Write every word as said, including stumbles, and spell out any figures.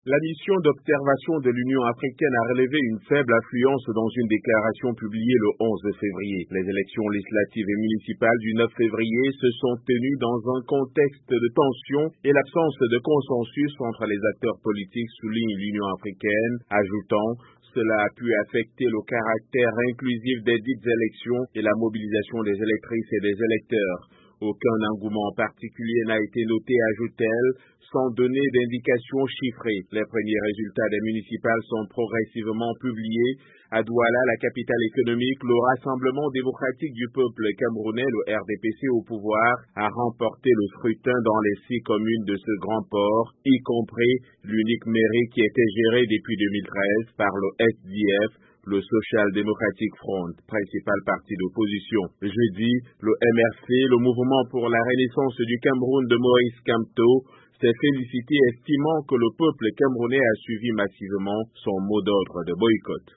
La mission d'observation de l'Union africaine a relevé une faible affluence dans une déclaration publiée le onze février. Les élections législatives et municipales du neuf février se sont tenues dans un contexte de tension et l'absence de consensus entre les acteurs politiques, souligne l'Union africaine, ajoutant cela a pu affecter le caractère inclusif des dites élections et la mobilisation des électrices et des électeurs. Aucun engouement particulier n'a été noté, ajoute-t-elle, sans donner d'indications chiffrées. Les premiers résultats des municipales sont progressivement publiés. À Douala, la capitale économique, le Rassemblement démocratique du peuple camerounais, le R D P C au pouvoir, a remporté le scrutin dans les six communes de ce grand port, y compris l'unique mairie qui était gérée depuis deux mille treize par le S D F, le Social Democratic Front, principal parti d'opposition. Jeudi, le M R C, le Mouvement pour la Renaissance du Cameroun de Maurice Kamto, s'est félicité estimant que le peuple camerounais a suivi massivement son mot d'ordre de boycott.